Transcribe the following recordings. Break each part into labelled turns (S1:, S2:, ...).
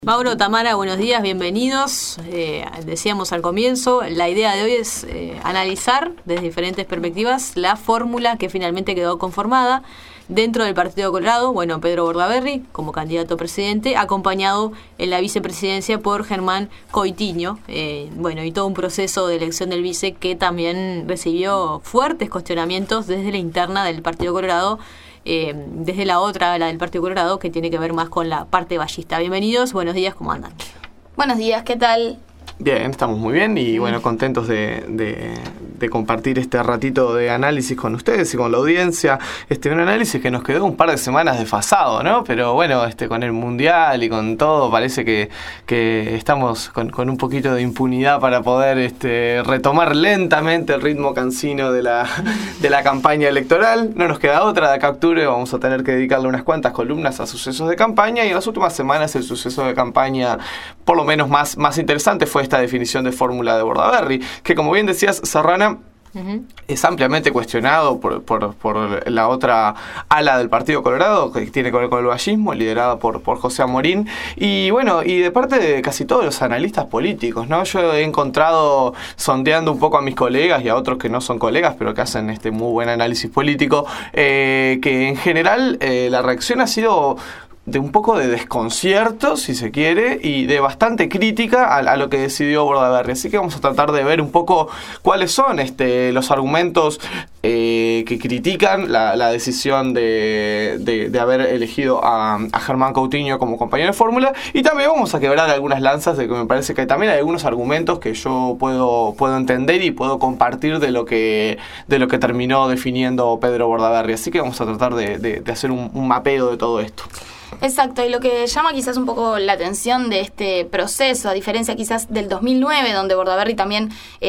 S1: Mauro, Tamara, buenos días, bienvenidos. Decíamos al comienzo, la idea de hoy es analizar desde diferentes perspectivas la fórmula que finalmente quedó conformada dentro del Partido Colorado. Bueno, Pedro Bordaberry como candidato a presidente, acompañado en la vicepresidencia por Germán Coitiño. Y todo un proceso de elección del vice que también recibió fuertes cuestionamientos desde la interna del Partido Colorado. Desde la del Partido Colorado, que tiene que ver más con la parte ballista. Bienvenidos, buenos días, ¿cómo andan?
S2: Buenos días, ¿qué tal?
S3: Bien, estamos muy bien y contentos de compartir este ratito de análisis con ustedes y con la audiencia. Un análisis que nos quedó un par de semanas desfasado, ¿no? Pero bueno, con el Mundial y con todo, parece que estamos con un poquito de impunidad para poder retomar lentamente el ritmo cansino de la campaña electoral. No nos queda otra de acá a octubre, vamos a tener que dedicarle unas cuantas columnas a sucesos de campaña, y en las últimas semanas el suceso de campaña, por lo menos más interesante, fue esta definición de fórmula de Bordaberry, que, como bien decías, Serrana, es ampliamente cuestionado por la otra ala del Partido Colorado, que tiene que ver con el vallismo, liderada por José Amorín, y de parte de casi todos los analistas políticos, ¿no? Yo he encontrado, sondeando un poco a mis colegas y a otros que no son colegas, pero que hacen muy buen análisis político, que en general la reacción ha sido de un poco de desconcierto, si se quiere, y de bastante crítica a lo que decidió Bordaberry. Así que vamos a tratar de ver un poco cuáles son los argumentos que critican la decisión de haber elegido a Germán Coitiño como compañero de fórmula, y también vamos a quebrar algunas lanzas de que me parece que también hay algunos argumentos que yo puedo entender y puedo compartir de lo que terminó definiendo Pedro Bordaberry. Así que vamos a tratar de hacer un mapeo de todo esto.
S2: Exacto, y lo que llama quizás un poco la atención de este proceso, a diferencia quizás del 2009, donde Bordaberry también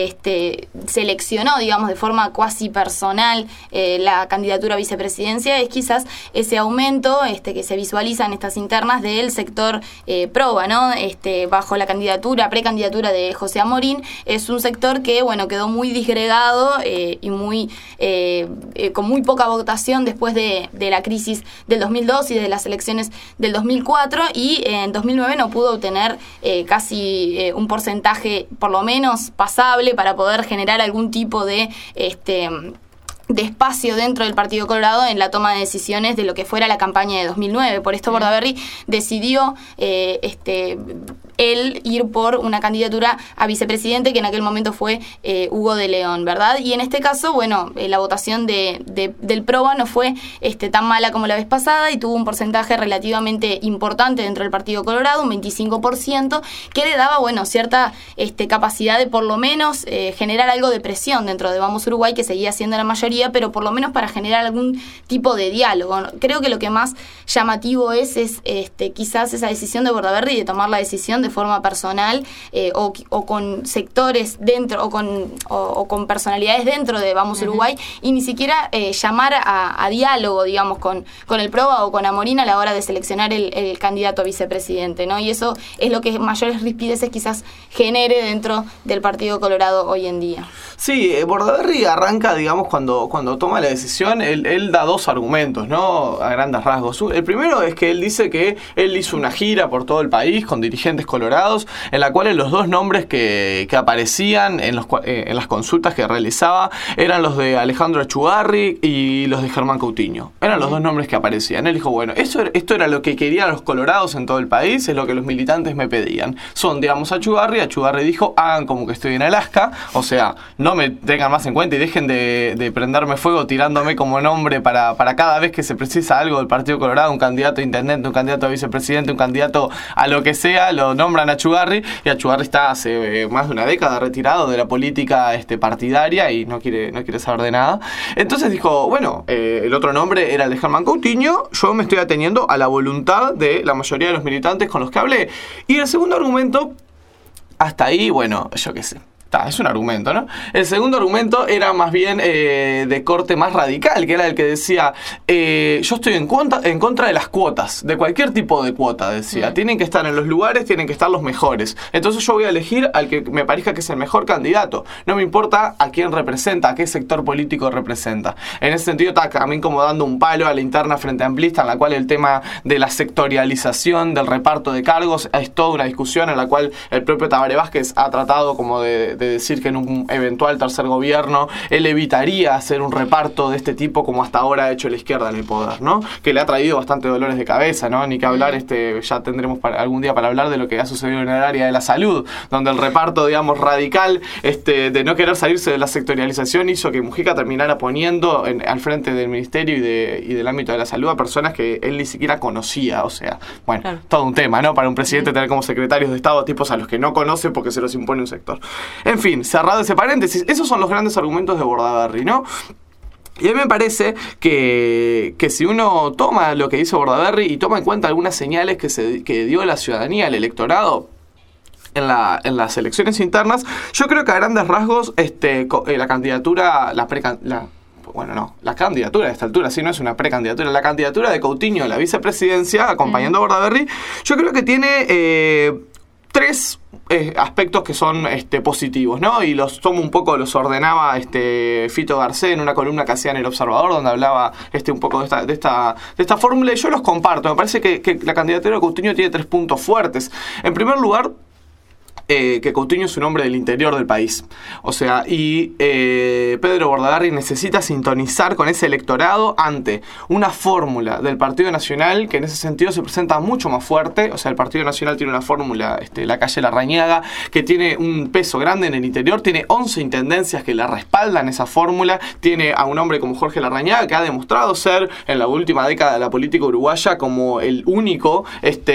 S2: seleccionó, digamos, de forma cuasi personal la candidatura a vicepresidencia, es quizás ese aumento que se visualiza en estas internas del sector PROBA, ¿no? Bajo la precandidatura de José Amorín, es un sector que, quedó muy disgregado y con muy poca votación después de la crisis del 2002 y de las elecciones del 2004, y en 2009 no pudo obtener casi un porcentaje por lo menos pasable para poder generar algún tipo de espacio dentro del Partido Colorado en la toma de decisiones de lo que fuera la campaña de 2009. Por esto Bordaberry decidió él ir por una candidatura a vicepresidente, que en aquel momento fue Hugo de León, ¿verdad? Y en este caso, la votación del PROBA no fue tan mala como la vez pasada, y tuvo un porcentaje relativamente importante dentro del Partido Colorado, un 25%, que le daba, cierta capacidad de por lo menos generar algo de presión dentro de Vamos Uruguay, que seguía siendo la mayoría, pero por lo menos para generar algún tipo de diálogo. Creo que lo que más llamativo es quizás esa decisión de Bordaberry de tomar la decisión de forma personal o con sectores dentro o con personalidades dentro de Vamos Uruguay, y ni siquiera llamar a diálogo, digamos, con el PROBA o con Amorín a la hora de seleccionar el candidato a vicepresidente, ¿no? Y eso es lo que mayores rispideces quizás genere dentro del Partido Colorado hoy en día.
S3: Sí, Bordaberry arranca, digamos, cuando toma la decisión, él da dos argumentos, ¿no? A grandes rasgos. El primero es que él dice que él hizo una gira por todo el país con dirigentes colorados, en la cual los dos nombres que aparecían en las consultas que realizaba eran los de Alejandro Achugarri y los de Germán Coitiño. Eran los dos nombres que aparecían. Él dijo, esto era lo que querían los colorados en todo el país, es lo que los militantes me pedían. Sondeamos a Achugarri, Achugarri dijo, hagan como que estoy en Alaska, o sea, no me tengan más en cuenta y dejen de prenderme fuego tirándome como nombre para cada vez que se precisa algo del Partido Colorado, un candidato a intendente, un candidato a vicepresidente, un candidato a lo que sea, lo nombran a Achugarri, y Achugarri está hace más de una década retirado de la política partidaria y no quiere saber de nada. Entonces dijo, el otro nombre era el de Germán Coitiño, yo me estoy ateniendo a la voluntad de la mayoría de los militantes con los que hablé. Y el segundo argumento, hasta ahí, yo qué sé. Es un argumento, ¿no? El segundo argumento era más bien de corte más radical, que era el que decía, yo estoy en contra de las cuotas, de cualquier tipo de cuota, decía. Tienen que estar en los lugares, tienen que estar los mejores. Entonces yo voy a elegir al que me parezca que es el mejor candidato. No me importa a quién representa, a qué sector político representa. En ese sentido está también como dando un palo a la interna Frente Amplista, en la cual el tema de la sectorialización, del reparto de cargos, es toda una discusión en la cual el propio Tabaré Vázquez ha tratado como de decir que en un eventual tercer gobierno él evitaría hacer un reparto de este tipo como hasta ahora ha hecho la izquierda en el poder, ¿no? Que le ha traído bastante dolores de cabeza, ¿no? Ni que hablar, ya tendremos algún día para hablar de lo que ha sucedido en el área de la salud, donde el reparto, digamos, radical de no querer salirse de la sectorialización hizo que Mujica terminara poniendo al frente del ministerio y del ámbito de la salud a personas que él ni siquiera conocía, o sea, bueno, claro. Todo un tema, ¿no? Para un presidente tener como secretarios de Estado tipos a los que no conoce porque se los impone un sector. En fin, cerrado ese paréntesis, esos son los grandes argumentos de Bordaberry, ¿no? Y a mí me parece que si uno toma lo que dice Bordaberry y toma en cuenta algunas señales que dio la ciudadanía, el electorado, en las elecciones internas, yo creo que a grandes rasgos la candidatura, la candidatura a esta altura, si no es una precandidatura, la candidatura de Coutinho a la vicepresidencia, acompañando a Bordaberry, yo creo que tiene tres aspectos que son positivos, ¿no? Y los ordenaba Fito Garcés en una columna que hacía en El Observador, donde hablaba un poco de esta fórmula, y yo los comparto. Me parece que la candidatura de Coutinho tiene 3 puntos fuertes. En primer lugar, que Coutinho es un hombre del interior del país. O sea, y Pedro Bordaberry necesita sintonizar con ese electorado ante una fórmula del Partido Nacional que en ese sentido se presenta mucho más fuerte. O sea, el Partido Nacional tiene una fórmula, la calle Larrañaga, que tiene un peso grande en el interior, tiene 11 intendencias que la respaldan esa fórmula, tiene a un hombre como Jorge Larrañaga que ha demostrado ser en la última década de la política uruguaya como el único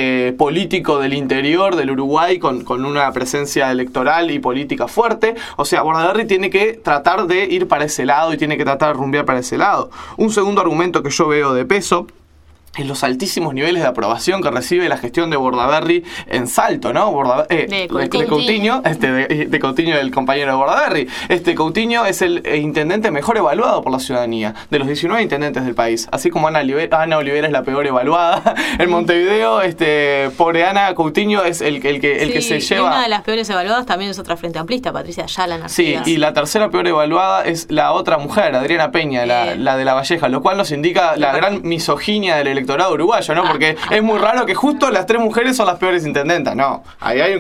S3: político del interior del Uruguay con una presencia electoral y política fuerte. O sea, Bordaberry tiene que tratar de ir para ese lado y tiene que tratar de rumbear para ese lado. Un segundo argumento que yo veo de peso es los altísimos niveles de aprobación que recibe la gestión de Bordaberry en Salto, ¿no? De Coutinho, de Coutinho, el compañero de Bordaberry. Coutinho es el intendente mejor evaluado por la ciudadanía, de los 19 intendentes del país. Así como Ana Olivera es la peor evaluada en Montevideo, pobre Ana, Coutinho es el que se lleva.
S1: Y una de las peores evaluadas también es otra frente amplista, Patricia Ayala.
S3: Sí, y la tercera peor evaluada es la otra mujer, Adriana Peña, la de La Valleja, lo cual nos indica la gran misoginia del electorado uruguayo, ¿no? Porque es muy raro que justo las 3 mujeres son las peores intendentas. No, ahí hay un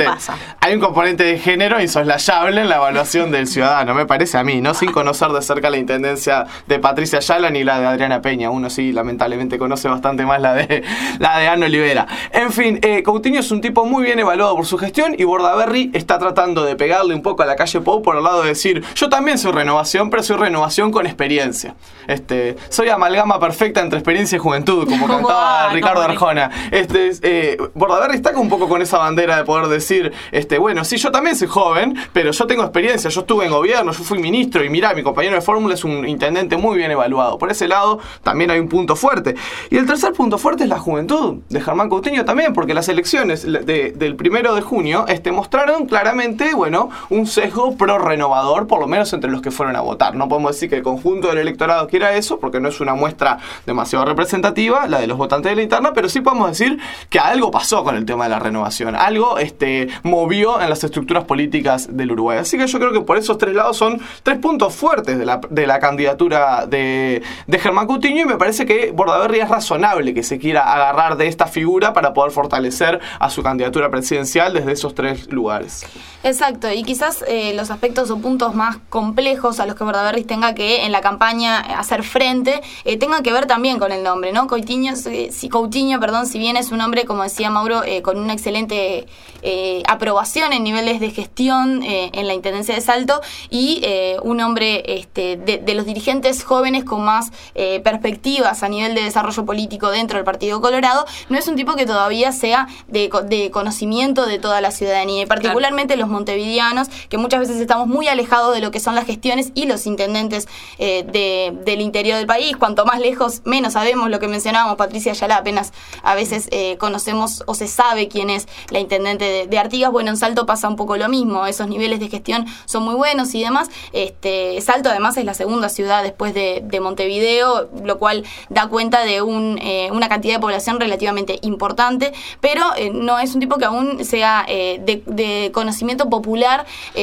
S3: componente de género insoslayable en la evaluación del ciudadano, me parece a mí, ¿no? Sin conocer de cerca la intendencia de Patricia Ayala ni la de Adriana Peña. Uno sí, lamentablemente, conoce bastante más la de Ana Olivera. En fin, Coutinho es un tipo muy bien evaluado por su gestión y Bordaberry está tratando de pegarle un poco a la calle Pou por el lado de decir, yo también soy renovación, pero soy renovación con experiencia. Soy amalgama perfecta entre experiencia y juventud, como cantaba Ricardo Arjona. Bordaberry está un poco con esa bandera de poder decir, bueno, sí, yo también soy joven, pero yo tengo experiencia, yo estuve en gobierno, yo fui ministro, y mirá, mi compañero de fórmula es un intendente muy bien evaluado. Por ese lado también hay un punto fuerte. Y el tercer punto fuerte es la juventud de Germán Coutinho también, porque las elecciones del 1 de junio mostraron claramente, bueno, un sesgo pro-renovador, por lo menos entre los que fueron a votar. No podemos decir que el conjunto del electorado quiera eso, porque no es una muestra demasiado representativa, la de los votantes de la interna, pero sí podemos decir que algo pasó con el tema de la renovación. Algo movió en las estructuras políticas del Uruguay. Así que yo creo que por esos 3 lados son 3 puntos fuertes de la candidatura de Germán Coutinho, y me parece que Bordaberry es razonable que se quiera agarrar de esta figura para poder fortalecer a su candidatura presidencial desde esos 3 lugares.
S2: Exacto, y quizás los aspectos o puntos más complejos a los que Bordaberry tenga que en la campaña hacer frente tengan que ver también con el nombre, ¿no? Coutinho, si bien es un hombre, como decía Mauro, con una excelente aprobación en niveles de gestión en la Intendencia de Salto, y un hombre de los dirigentes jóvenes con más perspectivas a nivel de desarrollo político dentro del Partido Colorado, no es un tipo que todavía sea de conocimiento de toda la ciudadanía, y particularmente los montevideanos, que muchas veces estamos muy alejados de lo que son las gestiones y los intendentes del interior del país. Cuanto más lejos, menos sabemos lo que que mencionábamos, Patricia Ayala, apenas a veces conocemos o se sabe quién es la intendente de Artigas. Bueno, en Salto pasa un poco lo mismo, esos niveles de gestión son muy buenos y demás. Salto además es la segunda ciudad después de Montevideo, lo cual da cuenta de una cantidad de población relativamente importante, pero no es un tipo que aún sea de conocimiento popular,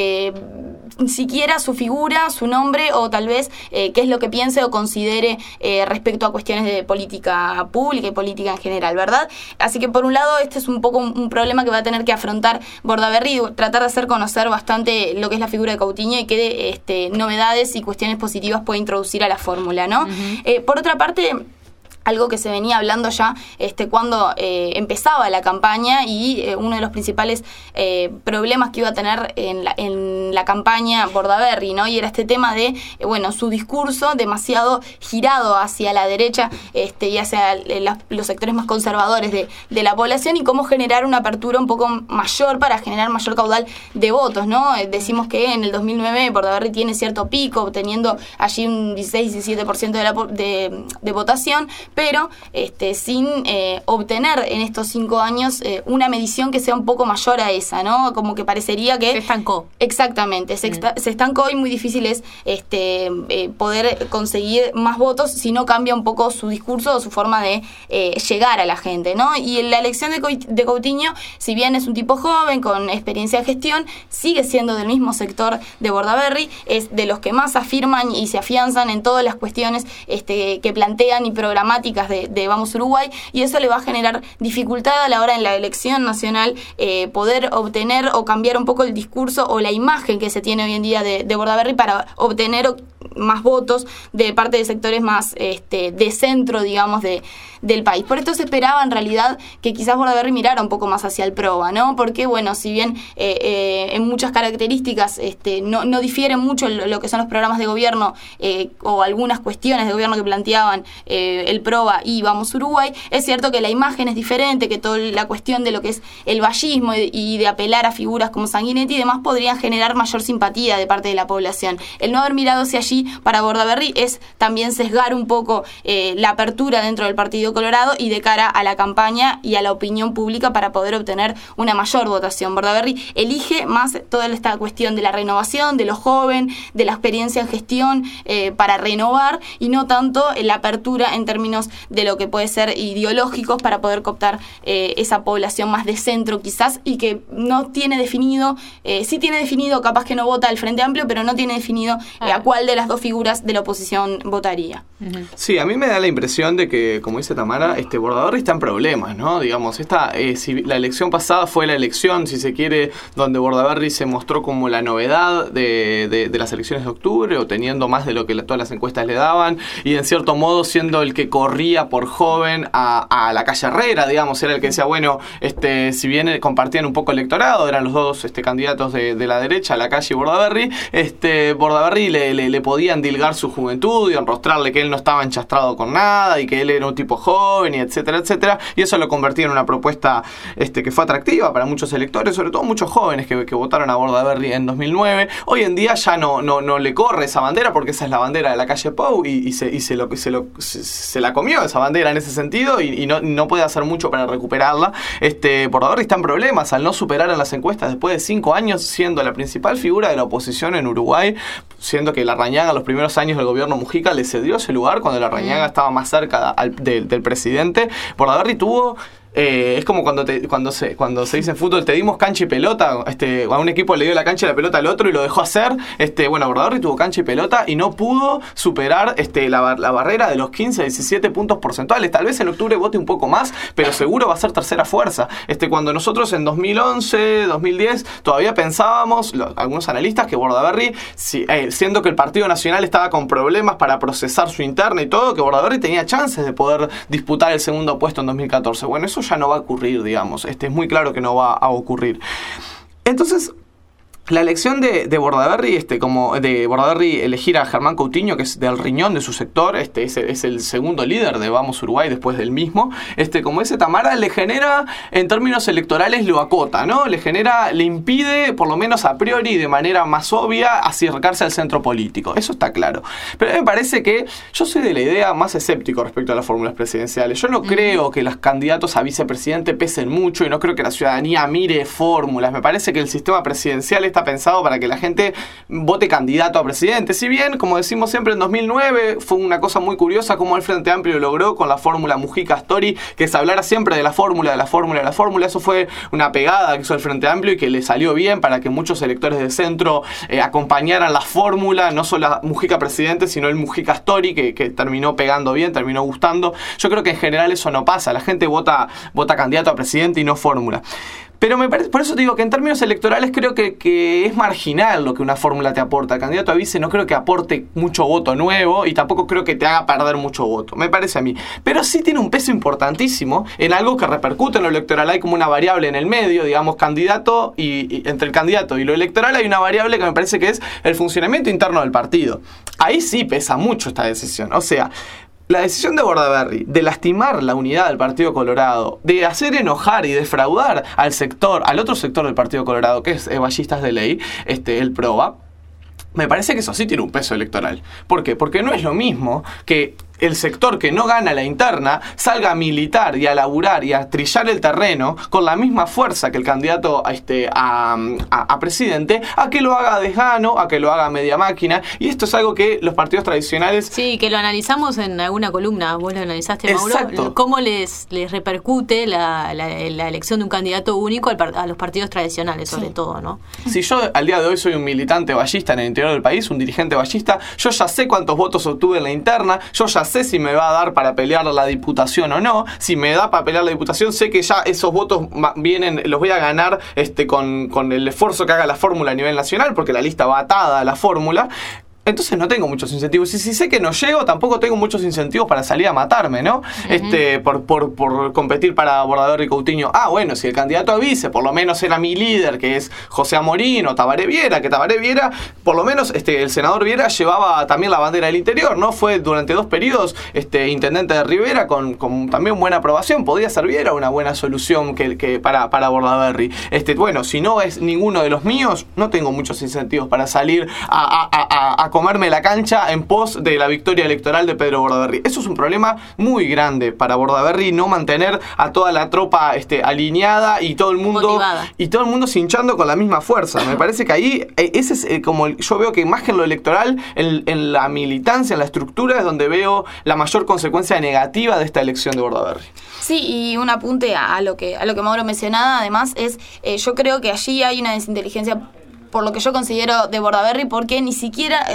S2: siquiera su figura, su nombre o tal vez qué es lo que piense o considere respecto a cuestiones de política pública y política en general, ¿verdad? Así que por un lado este es un poco un problema que va a tener que afrontar Bordaberry, tratar de hacer conocer bastante lo que es la figura de Coutinho y qué novedades y cuestiones positivas puede introducir a la fórmula, ¿no? Por otra parte, algo que se venía hablando ya cuando empezaba la campaña y uno de los principales problemas que iba a tener en la campaña Bordaberry, ¿no? Y era este tema de, su discurso demasiado girado hacia la derecha y hacia los sectores más conservadores de la población y cómo generar una apertura un poco mayor para generar mayor caudal de votos, ¿no? Decimos que en el 2009 Bordaberry tiene cierto pico, obteniendo allí un 16-17% de votación, pero sin obtener en estos 5 años una medición que sea un poco mayor a esa, ¿no? Como que parecería que...
S1: Se estancó.
S2: Exactamente, se estancó y muy difícil es poder conseguir más votos si no cambia un poco su discurso o su forma de llegar a la gente, ¿no? Y la elección de Coutinho, si bien es un tipo joven, con experiencia de gestión, sigue siendo del mismo sector de Bordaberry, es de los que más afirman y se afianzan en todas las cuestiones que plantean y programáticas de Vamos Uruguay, y eso le va a generar dificultad a la hora en la elección nacional poder obtener o cambiar un poco el discurso o la imagen que se tiene hoy en día de Bordaberry para obtener más votos de parte de sectores más de centro, digamos, del país. Por esto se esperaba en realidad que quizás Bordaberry mirara un poco más hacia el PROA, ¿no? Porque, si bien en muchas características no difieren mucho lo que son los programas de gobierno o algunas cuestiones de gobierno que planteaban el PROA y Vamos Uruguay, es cierto que la imagen es diferente, que toda la cuestión de lo que es el vallismo y de apelar a figuras como Sanguinetti y demás podrían generar mayor simpatía de parte de la población. El no haber mirado hacia allí para Bordaberry es también sesgar un poco la apertura dentro del Partido Colorado y de cara a la campaña y a la opinión pública para poder obtener una mayor votación. Bordaberry elige más toda esta cuestión de la renovación, de lo joven, de la experiencia en gestión para renovar y no tanto la apertura en términos de lo que puede ser ideológicos para poder cooptar esa población más de centro quizás y que no tiene definido, sí tiene definido, capaz que no vota al Frente Amplio, pero no tiene definido a cuál de las dos figuras de la oposición votaría.
S3: Sí, a mí me da la impresión de que, como dice Tamara, Bordaberry está en problemas, ¿no? Digamos, si la elección pasada fue la elección, si se quiere, donde Bordaberry se mostró como la novedad de las elecciones de octubre, o teniendo más de lo que todas las encuestas le daban, y en cierto modo siendo el que corría por joven a la calle Herrera, digamos, era el que decía, si bien compartían un poco el electorado, eran los dos candidatos de la derecha, la calle y Bordaberry, Bordaberry le podían dilgar su juventud y enrostrarle que él no estaba enchastrado con nada y que él era un tipo joven y etcétera, etcétera, y eso lo convertía en una propuesta que fue atractiva para muchos electores, sobre todo muchos jóvenes que votaron a Bordaberry en 2009. Hoy en día ya no le corre esa bandera porque esa es la bandera de la calle Pou y se la comió esa bandera en ese sentido y no puede hacer mucho para recuperarla. Bordaberry está en problemas al no superar en las encuestas después de 5 años siendo la principal figura de la oposición en Uruguay, siendo que Larrañaga en los primeros años del gobierno Mujica le cedió ese lugar cuando Larrañaga estaba más cerca del presidente. Bordaberry tuvo... es como cuando se dice en fútbol, te dimos cancha y pelota, a un equipo le dio la cancha y la pelota al otro y lo dejó hacer. Bordaberry tuvo cancha y pelota y no pudo superar la barrera de los 15-17 puntos porcentuales. Tal vez en octubre vote un poco más, pero seguro va a ser tercera fuerza. Cuando nosotros en 2011, 2010 todavía pensábamos, algunos analistas, que Bordaberry, siendo que el Partido Nacional estaba con problemas para procesar su interna y todo, que Bordaberry tenía chances de poder disputar el segundo puesto en 2014. Eso ya no va a ocurrir, digamos. Es muy claro que no va a ocurrir. Entonces, La elección de Bordaberry, como de Bordaberry elegir a Germán Coutinho, que es del riñón de su sector, es el segundo líder de Vamos Uruguay después del mismo, como ese Tamara le genera, en términos electorales lo acota, ¿no? Le impide, por lo menos a priori, de manera más obvia, acercarse al centro político. Eso está claro. Pero a mí me parece que yo soy de la idea más escéptico respecto a las fórmulas presidenciales. Yo no creo que los candidatos a vicepresidente pesen mucho y no creo que la ciudadanía mire fórmulas. Me parece que el sistema presidencial está pensado para que la gente vote candidato a presidente. Si bien, como decimos siempre, en 2009 fue una cosa muy curiosa como el Frente Amplio logró con la fórmula Mujica-Astori, que se hablara siempre de la fórmula, de la fórmula, de la fórmula. Eso fue una pegada que hizo el Frente Amplio y que le salió bien para que muchos electores de centro acompañaran la fórmula, no solo a Mujica presidente, sino el Mujica-Astori, que terminó pegando bien, terminó gustando. Yo creo que en general eso no pasa. La gente vota candidato a presidente y no fórmula. Pero me parece, por eso te digo que en términos electorales creo que es marginal lo que una fórmula te aporta. El candidato a vice no creo que aporte mucho voto nuevo y tampoco creo que te haga perder mucho voto, me parece a mí. Pero sí tiene un peso importantísimo en algo que repercute en lo electoral. Hay como una variable en el medio, digamos, candidato y entre el candidato y lo electoral hay una variable que me parece que es el funcionamiento interno del partido. Ahí sí pesa mucho esta decisión. O sea, la decisión de Bordaberry de lastimar la unidad del Partido Colorado, de hacer enojar y defraudar al otro sector del Partido Colorado, que es Ballistas de Ley, el PROVA, me parece que eso sí tiene un peso electoral. ¿Por qué? Porque no es lo mismo que el sector que no gana la interna salga a militar y a laburar y a trillar el terreno con la misma fuerza que el candidato a presidente, a que lo haga desgano, a que lo haga media máquina. Y esto es algo que los partidos tradicionales...
S1: Sí, que lo analizamos en alguna columna, vos lo analizaste, Mauro.
S3: Exacto.
S1: ¿Cómo les repercute la elección de un candidato único a los partidos tradicionales, sobre todo, ¿no?
S3: Si yo al día de hoy soy un militante ballista en el interior del país, un dirigente ballista, yo ya sé cuántos votos obtuve en la interna, yo ya sé si me va a dar para pelear la diputación o no. Si me da para pelear la diputación, sé que ya esos votos los voy a ganar con el esfuerzo que haga la fórmula a nivel nacional, porque la lista va atada a la fórmula. Entonces no tengo muchos incentivos. Y si sé que no llego, tampoco tengo muchos incentivos para salir a matarme, ¿no? Por competir para Bordaberry y Coutinho. Bueno, si el candidato a vice por lo menos era mi líder, que es José Amorín o Tabaré Viera, que Tabaré Viera, por lo menos el senador Viera llevaba también la bandera del interior, ¿no? Fue durante 2 periodos intendente de Rivera con también buena aprobación. Podía ser Viera una buena solución que para Bordaberry. Bueno, si no es ninguno de los míos, no tengo muchos incentivos para salir a comerme la cancha en pos de la victoria electoral de Pedro Bordaberry. Eso es un problema muy grande para Bordaberry, no mantener a toda la tropa alineada y todo el mundo motivada. Y todo el mundo hinchando con la misma fuerza. Me parece que ahí ese es como yo veo que más que en lo electoral, en la militancia, en la estructura, es donde veo la mayor consecuencia negativa de esta elección de Bordaberry.
S2: Sí, y un apunte a lo que Mauro mencionaba, además, es yo creo que allí hay una desinteligencia, por lo que yo considero, de Bordaberry, porque ni siquiera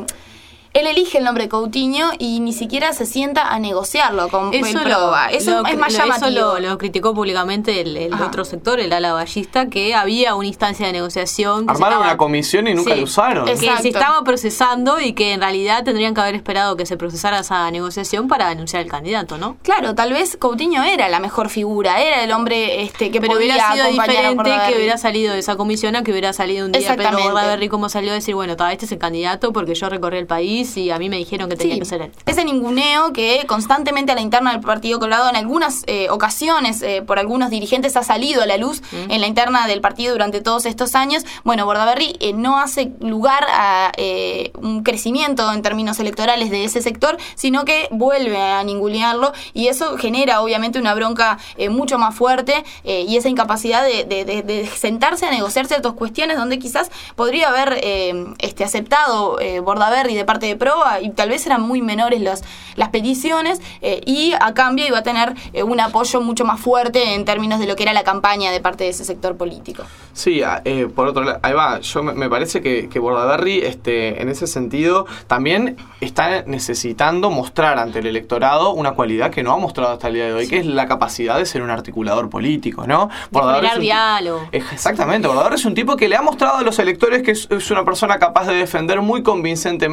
S2: él elige el nombre de Coutinho y ni siquiera se sienta a negociarlo con el PROVA. Eso es más llamativo.
S1: Eso lo criticó públicamente el otro sector, el ala ballista, que había una instancia de negociación.
S3: Armaron una comisión y nunca la usaron.
S1: Que se estaba procesando y que en realidad tendrían que haber esperado que se procesara esa negociación para anunciar el candidato, ¿no?
S2: Claro, tal vez Coutinho era la mejor figura, era el hombre que
S1: pero
S2: podía
S1: hubiera sido diferente
S2: que
S1: hubiera salido de esa comisión a que hubiera salido un día Pedro Bordaberry como salió a decir, bueno, este es el candidato porque yo recorrí el país y a mí me dijeron que tenía que ser él.
S2: Ese ninguneo que constantemente a la interna del Partido Colorado en algunas ocasiones por algunos dirigentes ha salido a la luz en la interna del partido durante todos estos años. Bueno, Bordaberry no hace lugar a un crecimiento en términos electorales de ese sector, sino que vuelve a ningunearlo y eso genera obviamente una bronca mucho más fuerte y esa incapacidad de sentarse a negociar ciertas cuestiones donde quizás podría haber aceptado Bordaberry de parte de PROVA y tal vez eran muy menores las peticiones y a cambio iba a tener un apoyo mucho más fuerte en términos de lo que era la campaña de parte de ese sector político.
S3: Sí, por otro lado, ahí va, me parece que Bordaberry en ese sentido también está necesitando mostrar ante el electorado una cualidad que no ha mostrado hasta el día de hoy, que es la capacidad de ser un articulador político, ¿no?
S1: De generar diálogo.
S3: Exactamente, Bordaberry es un tipo que le ha mostrado a los electores que es una persona capaz de defender muy convincentemente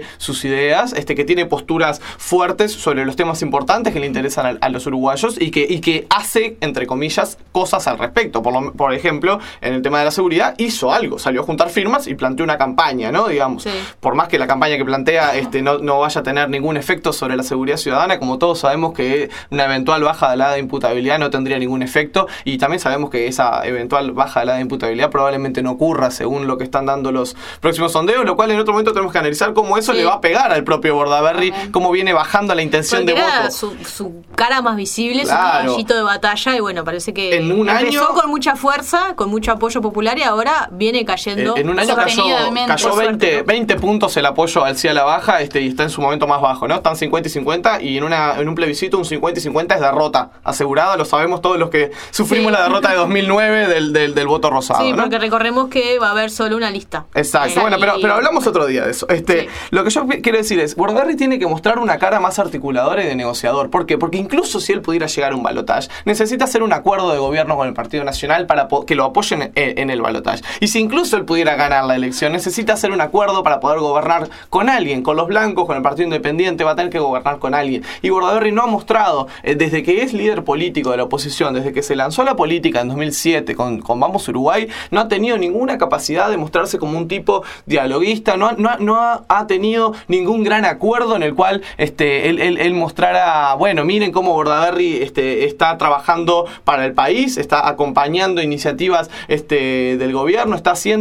S3: defiende sus ideas, que tiene posturas fuertes sobre los temas importantes que le interesan a los uruguayos y que hace, entre comillas, cosas al respecto. Por ejemplo, en el tema de la seguridad hizo algo, salió a juntar firmas y planteó una campaña, ¿no? Digamos, por más que la campaña que plantea no vaya a tener ningún efecto sobre la seguridad ciudadana, como todos sabemos que una eventual baja de la edad de imputabilidad no tendría ningún efecto, y también sabemos que esa eventual baja de la edad de imputabilidad probablemente no ocurra según lo que están dando los próximos sondeos, lo cual en otro momento tenemos que analizar cómo eso le va a pegar al propio Bordaberry, cómo viene bajando la intención de voto.
S1: Su cara más visible, claro, su caballito de batalla, y bueno, parece que empezó con mucha fuerza, con mucho apoyo popular, y ahora viene cayendo.
S3: En un año cayó 20 puntos el apoyo al sí a la baja, y está en su momento más bajo, ¿no? Están 50 y 50, y en un plebiscito un 50 y 50 es derrota asegurada, lo sabemos todos los que sufrimos la derrota de 2009 del voto rosado,
S1: sí,
S3: ¿no?
S1: Porque recordemos que va a haber solo una lista.
S3: Exacto, bueno, pero hablamos otro día de eso. Lo que yo quiero decir es, Bordaberry tiene que mostrar una cara más articuladora y de negociador. ¿Por qué? Porque incluso si él pudiera llegar a un balotaje, necesita hacer un acuerdo de gobierno con el Partido Nacional para que lo apoyen en el balotaje. Y si incluso él pudiera ganar la elección, necesita hacer un acuerdo para poder gobernar con alguien, con los blancos, con el Partido Independiente, va a tener que gobernar con alguien. Y Bordaberry no ha mostrado, desde que es líder político de la oposición, desde que se lanzó a la política en 2007 con Vamos Uruguay, no ha tenido ninguna capacidad de mostrarse como un tipo dialoguista, no ha tenido ningún gran acuerdo en el cual él mostrara, bueno, miren cómo Bordaberry está trabajando para el país, está acompañando iniciativas del gobierno,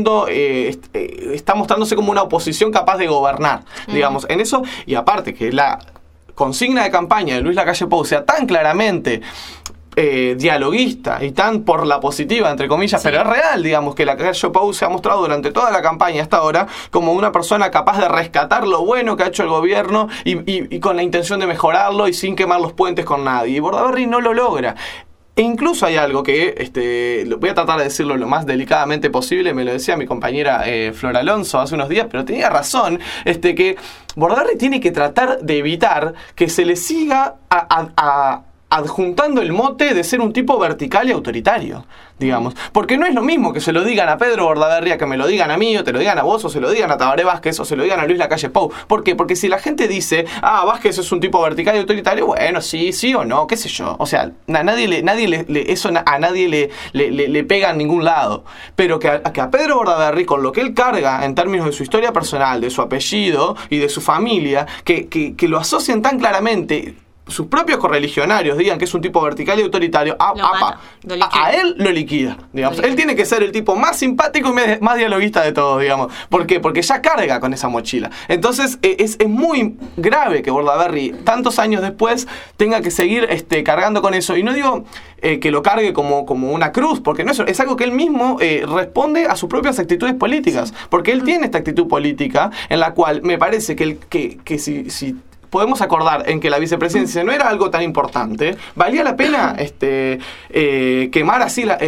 S3: está mostrándose como una oposición capaz de gobernar, digamos, en eso. Y aparte que la consigna de campaña de Luis Lacalle Pou sea tan claramente dialoguista y tan por la positiva, entre comillas, pero es real, digamos, que Lacalle Pou se ha mostrado durante toda la campaña hasta ahora como una persona capaz de rescatar lo bueno que ha hecho el gobierno y con la intención de mejorarlo y sin quemar los puentes con nadie. Y Bordaberry no lo logra. E incluso hay algo que voy a tratar de decirlo lo más delicadamente posible, me lo decía mi compañera Flor Alonso hace unos días, pero tenía razón, que Bordaberry tiene que tratar de evitar que se le siga adjuntando el mote de ser un tipo vertical y autoritario, digamos. Porque no es lo mismo que se lo digan a Pedro Bordaberry, a que me lo digan a mí, o te lo digan a vos, o se lo digan a Tabaré Vázquez, o se lo digan a Luis Lacalle Pou. ¿Por qué? Porque si la gente dice, Vázquez es un tipo vertical y autoritario, bueno, sí o no, qué sé yo. O sea, a nadie le pega en ningún lado. Pero que a Pedro Bordaberry, con lo que él carga en términos de su historia personal, de su apellido y de su familia, que lo asocian tan claramente, sus propios correligionarios digan que es un tipo vertical y autoritario, a él lo liquida, digamos. Él tiene que ser el tipo más simpático y más dialoguista de todos, digamos. ¿Por qué? Porque ya carga con esa mochila. Entonces es muy grave que Bordaberry, tantos años después, tenga que seguir cargando con eso. Y no digo que lo cargue como una cruz, porque no es algo que él mismo responde a sus propias actitudes políticas. Porque él tiene esta actitud política en la cual me parece que si podemos acordar en que la vicepresidencia no era algo tan importante, valía la pena quemar así la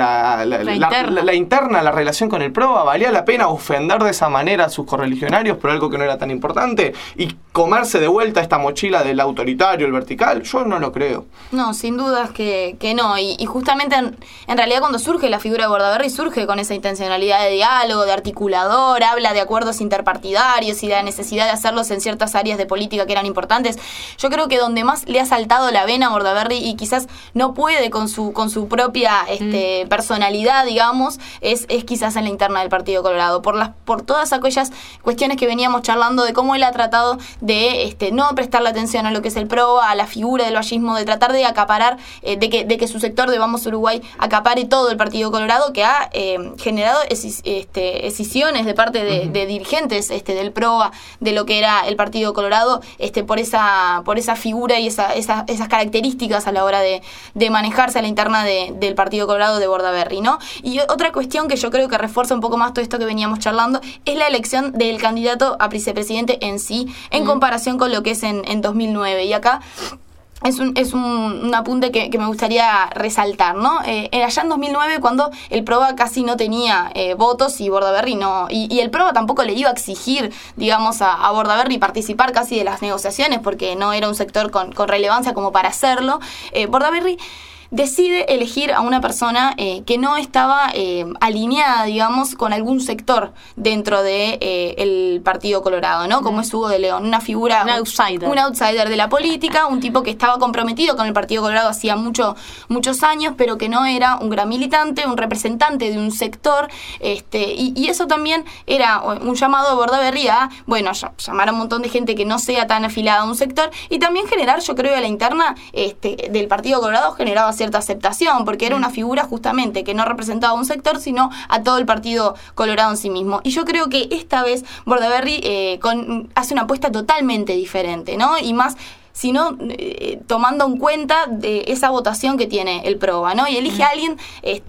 S3: interna, la relación con el PROA, valía la pena ofender de esa manera a sus correligionarios por algo que no era tan importante y comerse de vuelta esta mochila del autoritario, el vertical. Yo no lo creo.
S2: No, sin dudas que no. Y justamente en realidad cuando surge la figura de Bordaberry, surge con esa intencionalidad de diálogo, de articulador, habla de acuerdos interpartidarios y de la necesidad de hacerlos en ciertas áreas de política que eran importantes. Yo creo que donde más le ha saltado la vena a Bordaberry y quizás no puede con su propia personalidad, digamos, es quizás en la interna del Partido Colorado, por todas aquellas cuestiones que veníamos charlando de cómo él ha tratado de no prestarle atención a lo que es el PROA, a la figura del vallismo, de tratar de acaparar, de que su sector de Vamos Uruguay acapare todo el Partido Colorado, que ha generado escisiones de parte de dirigentes del PROA, de lo que era el Partido Colorado, por esa figura y esas características a la hora de manejarse a la interna del Partido Colorado de Bordaberry, ¿no? Y otra cuestión que yo creo que refuerza un poco más todo esto que veníamos charlando es la elección del candidato a vicepresidente en sí, en comparación con lo que es en 2009. Y acá es un apunte que me gustaría resaltar, ¿no? Allá en 2009, cuando el PROA casi no tenía votos y Bordaberry no, y el PROA tampoco le iba a exigir, digamos, a Bordaberry participar casi de las negociaciones, porque no era un sector con relevancia como para hacerlo, Bordaberry decide elegir a una persona que no estaba alineada, digamos, con algún sector dentro de el Partido Colorado, ¿no? Como es Hugo de León, una figura... Un outsider de la política, un tipo que estaba comprometido con el Partido Colorado hacía muchos años, pero que no era un gran militante, un representante de un sector, y eso también era un llamado de Bordaberry a, bueno, llamar a un montón de gente que no sea tan afilada a un sector, y también generar, yo creo, a la interna del Partido Colorado generaba cierta aceptación, porque era una figura justamente que no representaba a un sector, sino a todo el Partido Colorado en sí mismo. Y yo creo que esta vez Bordaberry hace una apuesta totalmente diferente, ¿no? Y más, sino tomando en cuenta de esa votación que tiene el PROVA, ¿no? Y elige a alguien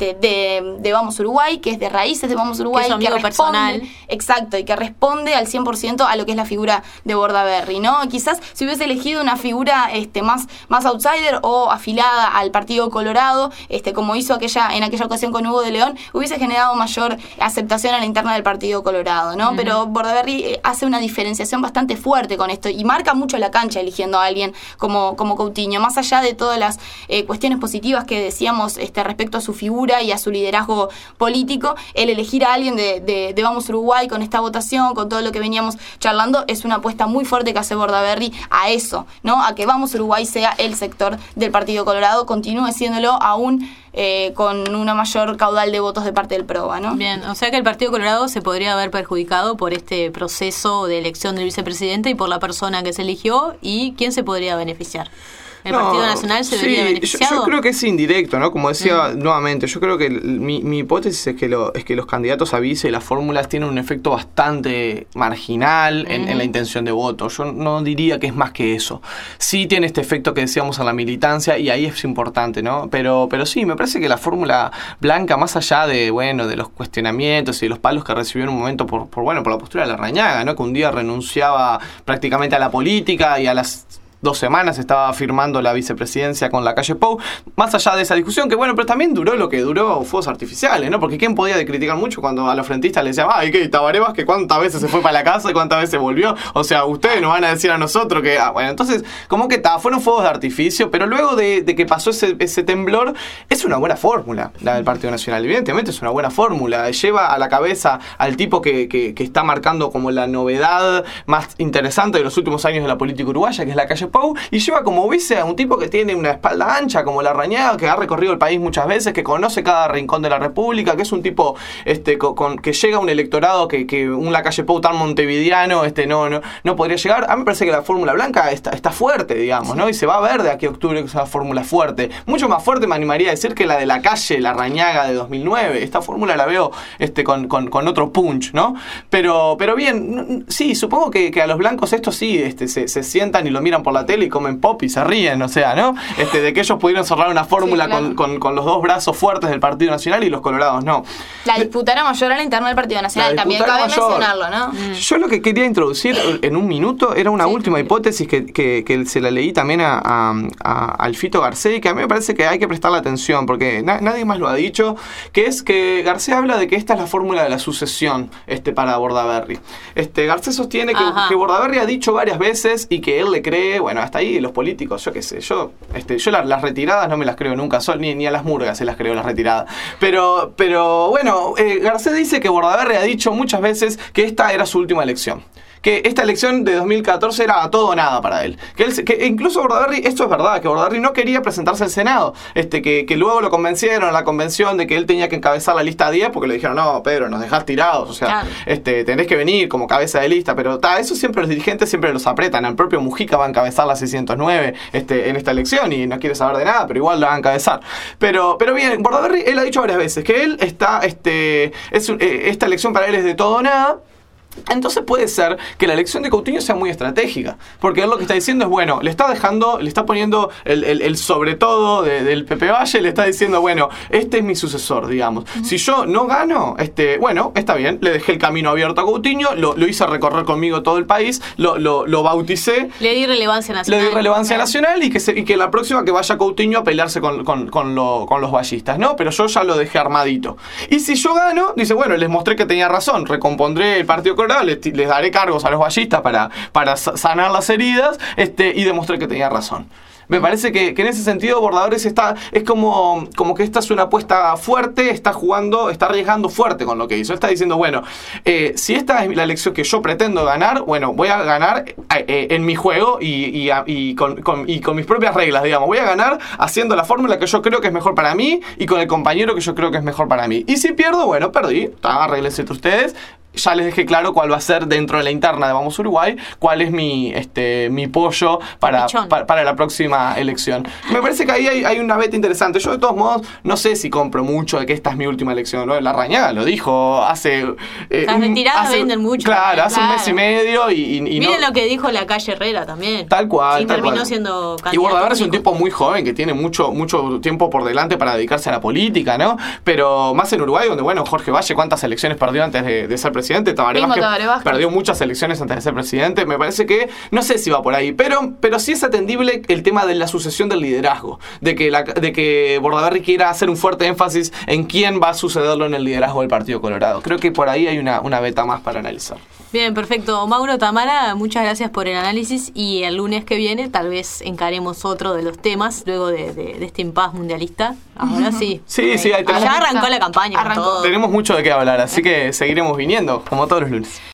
S2: de Vamos Uruguay, que es de raíces de Vamos Uruguay,
S1: que es amigo personal.
S2: Exacto, y que responde al 100% a lo que es la figura de Bordaberry, ¿no? Quizás si hubiese elegido una figura más outsider o afilada al Partido Colorado, como hizo en aquella ocasión con Hugo de León, hubiese generado mayor aceptación a la interna del Partido Colorado, ¿no? Pero Bordaberry hace una diferenciación bastante fuerte con esto y marca mucho la cancha eligiendo a alguien como Coutinho, más allá de todas las cuestiones positivas que decíamos respecto a su figura y a su liderazgo político. El elegir a alguien de Vamos Uruguay con esta votación, con todo lo que veníamos charlando, es una apuesta muy fuerte que hace Bordaberry a eso, ¿no? A que Vamos Uruguay sea el sector del Partido Colorado, continúe siéndolo aún con una mayor caudal de votos de parte del PROVA, ¿no?
S1: Bien, o sea que el Partido Colorado se podría haber perjudicado por este proceso de elección del vicepresidente y por la persona que se eligió, ¿y quién se podría beneficiar? ¿El Partido Nacional se vería beneficiado?
S3: Yo creo que es indirecto, ¿no? Como decía nuevamente, yo creo que mi hipótesis es que los candidatos a vice y las fórmulas tienen un efecto bastante marginal en la intención de voto. Yo no diría que es más que eso. Sí tiene este efecto que decíamos a la militancia y ahí es importante, ¿no? Pero sí, me parece que la fórmula blanca, más allá de los cuestionamientos y de los palos que recibió en un momento por la postura de Larrañaga, ¿no? Que un día renunciaba prácticamente a la política y a las 2 semanas estaba firmando la vicepresidencia con Lacalle Pou, más allá de esa discusión, que pero también duró lo que duró fuegos artificiales, ¿no? Porque ¿quién podía criticar mucho cuando a los frentistas le decían, ay, ¿qué? Tabaré Vázquez, ¿cuántas veces se fue para la casa y cuántas veces volvió? O sea, ustedes nos van a decir a nosotros que, entonces, como que fueron fuegos de artificio, pero luego de que pasó ese temblor, es una buena fórmula la del Partido Nacional, evidentemente es una buena fórmula, lleva a la cabeza al tipo que está marcando como la novedad más interesante de los últimos años de la política uruguaya, que es Lacalle Pou, y lleva como vice a un tipo que tiene una espalda ancha como Larrañaga, que ha recorrido el país muchas veces, que conoce cada rincón de la República, que es un tipo que llega a un electorado que un Lacalle Pou tan montevideano no podría llegar. A mí me parece que la fórmula blanca está fuerte, digamos, ¿no? Y se va a ver de aquí a octubre esa fórmula fuerte. Mucho más fuerte me animaría a decir que la de Lacalle, Larrañaga de 2009. Esta fórmula la veo con otro punch, ¿no? Pero bien, sí, supongo que a los blancos estos sí se sientan y lo miran por la tele y comen pop y se ríen, o sea, ¿no? De que ellos pudieron cerrar una fórmula sí, claro, con los dos brazos fuertes del Partido Nacional y los colorados no.
S2: La disputa era mayor a la interna del Partido Nacional, también cabe mencionarlo, ¿no?
S3: Yo lo que quería introducir en un minuto era una última hipótesis que se la leí también al Fito Garcés, que a mí me parece que hay que prestarle atención, porque nadie más lo ha dicho, que es que Garcés habla de que esta es la fórmula de la sucesión para Bordaberry. Garcés sostiene que Bordaberry ha dicho varias veces y que él le cree, bueno, hasta ahí los políticos, yo qué sé, yo las retiradas no me las creo nunca, ni a las murgas se las creo las retiradas. Pero bueno, Garcés dice que Bordaberry ha dicho muchas veces que esta era su última elección. Que esta elección de 2014 era a todo o nada para él. Que incluso Bordaberry, esto es verdad, que Bordaberry no quería presentarse al Senado. Que luego lo convencieron a la convención de que él tenía que encabezar la lista 10 porque le dijeron, no, Pedro, nos dejás tirados. O sea, claro, tenés que venir como cabeza de lista. Pero eso siempre los dirigentes siempre los apretan. El propio Mujica va a encabezar la 609 en esta elección y no quiere saber de nada, pero igual la va a encabezar. Pero bien, Bordaberry, él ha dicho varias veces que él esta elección para él es de todo o nada. Entonces puede ser que la elección de Coutinho sea muy estratégica, porque él lo que está diciendo es, bueno, le está poniendo el sobre todo del Pepe Valle, le está diciendo, bueno, este es mi sucesor, digamos. Si yo no gano, bueno, está bien, le dejé el camino abierto a Coutinho, lo hice recorrer conmigo todo el país, lo bauticé.
S1: Le di relevancia nacional.
S3: Le di relevancia nacional y que la próxima que vaya Coutinho a pelearse con los vallistas, ¿no? Pero yo ya lo dejé armadito. Y si yo gano, dice, bueno, les mostré que tenía razón, recompondré el Partido Colorado, les daré cargos a los vallistas para sanar las heridas, y demostré que tenía razón. Me parece que en ese sentido Bordadores es como que esta es una apuesta fuerte, está arriesgando fuerte con lo que hizo. Está diciendo, bueno, si esta es la elección que yo pretendo ganar, bueno, voy a ganar en mi juego y con mis propias reglas, digamos. Voy a ganar haciendo la fórmula que yo creo que es mejor para mí y con el compañero que yo creo que es mejor para mí. Y si pierdo, bueno, perdí. Arréglense entre ustedes. Ya les dejé claro cuál va a ser dentro de la interna de Vamos Uruguay, cuál es mi pollo para la próxima elección. Me parece que ahí hay una beta interesante. Yo de todos modos no sé si compro mucho de que esta es mi última elección, ¿no? Larrañaga lo dijo hace...
S1: Las retiradas venden mucho.
S3: Claro, hace un mes y medio y
S1: miren lo que dijo la calle Herrera también.
S3: Tal cual.
S1: Sí, terminó siendo candidato.
S3: Y Bordaberry es un tipo muy joven que tiene mucho tiempo por delante para dedicarse a la política, ¿no? Pero más en Uruguay, donde, bueno, Jorge Valle, ¿cuántas elecciones perdió antes de ser presidente? Tabaré Vázquez perdió muchas elecciones antes de ser presidente. Me parece que, no sé si va por ahí, pero sí es atendible el tema de la sucesión del liderazgo, de que Bordaberry quiera hacer un fuerte énfasis en quién va a sucederlo en el liderazgo del Partido Colorado. Creo que por ahí hay una beta más para analizar.
S1: Bien, perfecto. Mauro, Tamara, muchas gracias por el análisis y el lunes que viene tal vez encaremos otro de los temas luego de este impas mundialista. Ahora sí.
S3: Sí, ahí
S1: ya arrancó la campaña.
S3: Tenemos mucho de qué hablar, así que seguiremos viniendo como todos los lunes.